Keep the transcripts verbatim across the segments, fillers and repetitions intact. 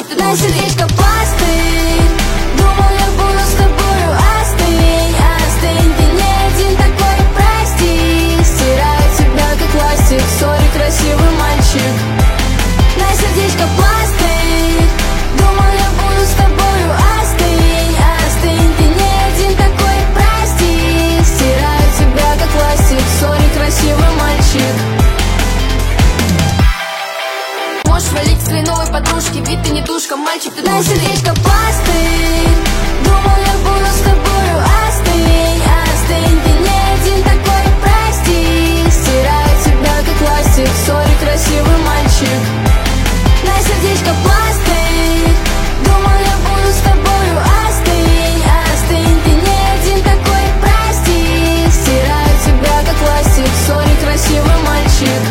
ты на сердечко пластырь. Думал, я буду с тобою, остынь, остынь. Ты не один такой, прости. Стираю тебя как ластик, сори, красивый мальчик. На сердечко пластырь. Думал, я буду с тобою, остынь, остынь. Ты не один такой, прости. Стираю тебя как ластик, сори, красивый мальчик. Можешь валить к своей новой подружке, ведь ты не душка, мальчик, ты на сердечко пластырь. Думал, я буду с тобою, остынь, остынь. Ты не один такой, прости. Стираю тебя как ластик, сори, красивый мальчик. На сердечко пластырь. Думал, я буду с тобою, остынь, остынь. Ты не один такой, прости. Стираю тебя как ластик, сори, красивый мальчик.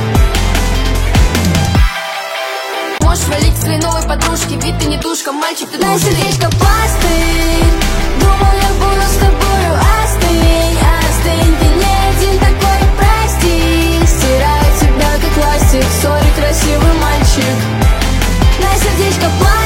Можешь валить к своей новой подружке, ведь ты не душка, мальчик, ты на сердечко пластырь. Думал, я буду с тобою, остынь, остынь. Ты не один такой, прости. Стираю тебя как ластик, сори, красивый мальчик. На сердечко пластырь.